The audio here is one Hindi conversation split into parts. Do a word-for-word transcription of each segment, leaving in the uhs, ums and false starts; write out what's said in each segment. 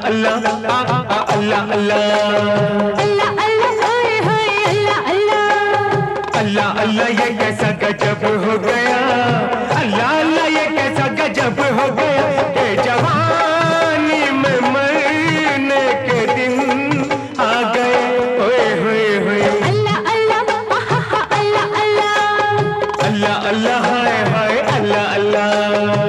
अल्लाह अल्लाह अल्लाह अल्लाह अल्लाह अल्लाह ये कैसा गजब हो गया, अल्लाह अल्लाह ये कैसा गजब हो गया कि जवानी में मरने के दिन आ गए। ओए होए होए अल्लाह अल्लाह अल्लाह अल्लाह अल्लाह अल्लाह हाय हाय अल्लाह अल्लाह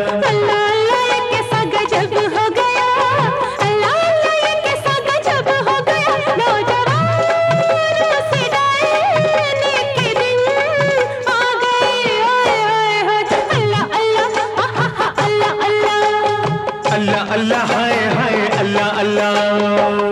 अल्लाह अल्लाह हाय हाय अल्लाह अल्लाह।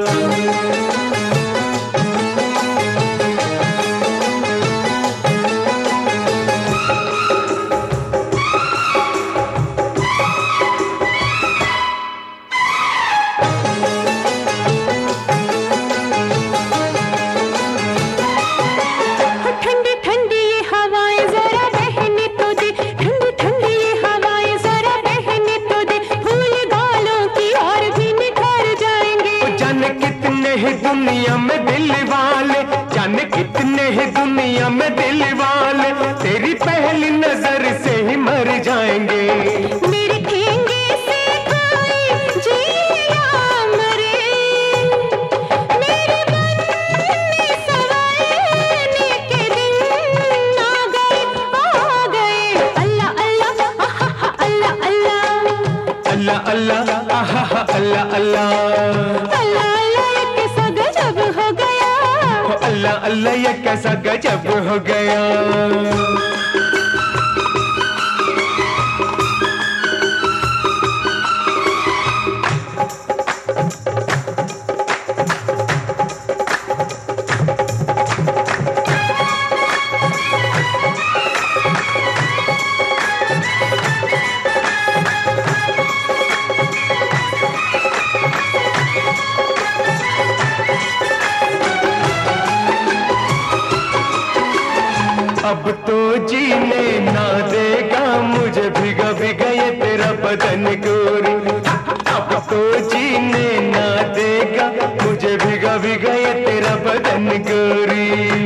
ठंडी ठंडी ये हवाएं जरा बहने तो दे, ठंडी ठंडी ये हवाएं जरा बहने तो दे, फूल गालों की और भी निखर जाएंगे। जाने कितने ही दुनिया में दिल वाले, जाने कितने ही दुनिया में दिल वाले तेरी पहली नजर से ही मर जाएंगे। मेरे ठेंगे से कोई जिए या मरे, मेरे बनने सवारने के दिन आ गए आ गए। अल्लाह अल्लाह आहा अल्लाह अल्लाह अल्लाह अल्लाह आहा अल्लाह अल्लाह अल्लाह अल्लाह ये कैसा गजब हो गया, अल्लाह अल्लाह ये कैसा गजब हो गया। अब तो जीने ना देगा मुझे भिगा भिगा ये तेरा बदन गोरी, अब तो जीने ना देगा मुझे भिगा भिगा ये तेरा बदन गोरी।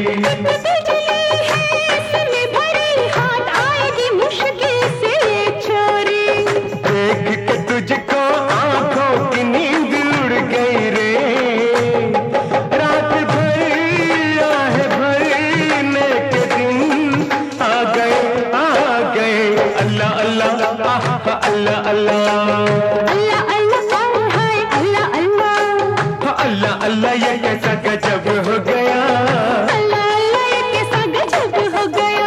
देख के तुझको आंखों की नींद उड़ गई रे, रात भर आहे भरने के दिन आ गए आ गए। अल्लाह अल्लाह आहा अल्लाह अल्लाह अल्लाह अल्लाह हाय अल्लाह अल्लाह अल्लाह अल्लाह ये कैसा गजब हो गया, अल्लाह अल्लाह ये कैसा गजब हो गया।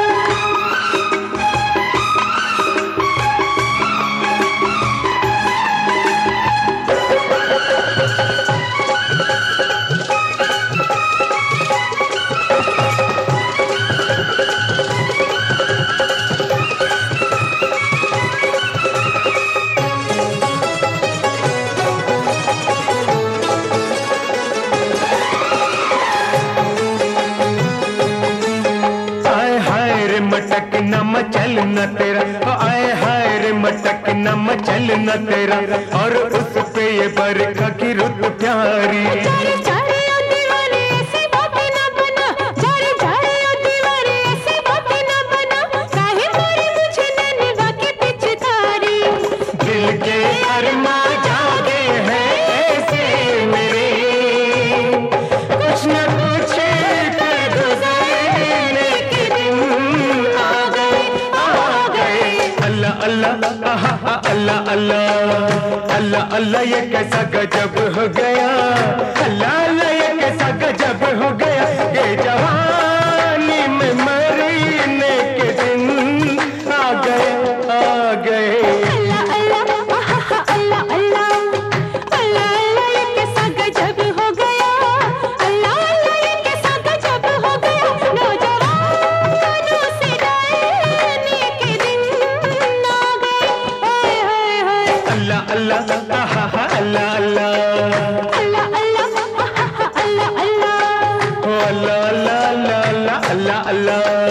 मटक न मचल न तेरा, आए हाय रे मटक न मचल न तेरा, और उस पे ये बरखा की रुत प्यारी। जारे जारे ओ दीवाने ऐसी बातें ना बना, जारे जारे ओ दीवाने ऐसी बातें ना बना, काहे मारी मुझे नैनवा के पीछे तारी। दिल के अरमा जागे हैं ऐसे मेरे, कुछ न कुछ कर गुजरने के दिन आ गए आ गए। अल्लाह अल्लाह आहा अल्लाह अल्लाह अल्लाह अल्लाह ये कैसा गजब हो गया, अल्लाह अल्लाह ये कैसा गजब हो गया। ये जवानी में मरने के दिन आ गए आ गए। अल्लाह अल्लाह आहा अल्लाह अल्लाह अल्लाह अल्लाह ये कैसा गजब हो गया, अल्लाह अल्लाह ये कैसा गजब हो गया। नौजवानों से डरने के दिन आ गए हाय हाय हाय। अल्लाह अल्लाह आहा अल्लाह अल्लाह अल्लाह अल्लाह आहा अल्लाह अल्लाह अल्लाह अल्लाह अल्लाह अल्लाह अल्लाह अल्लाह।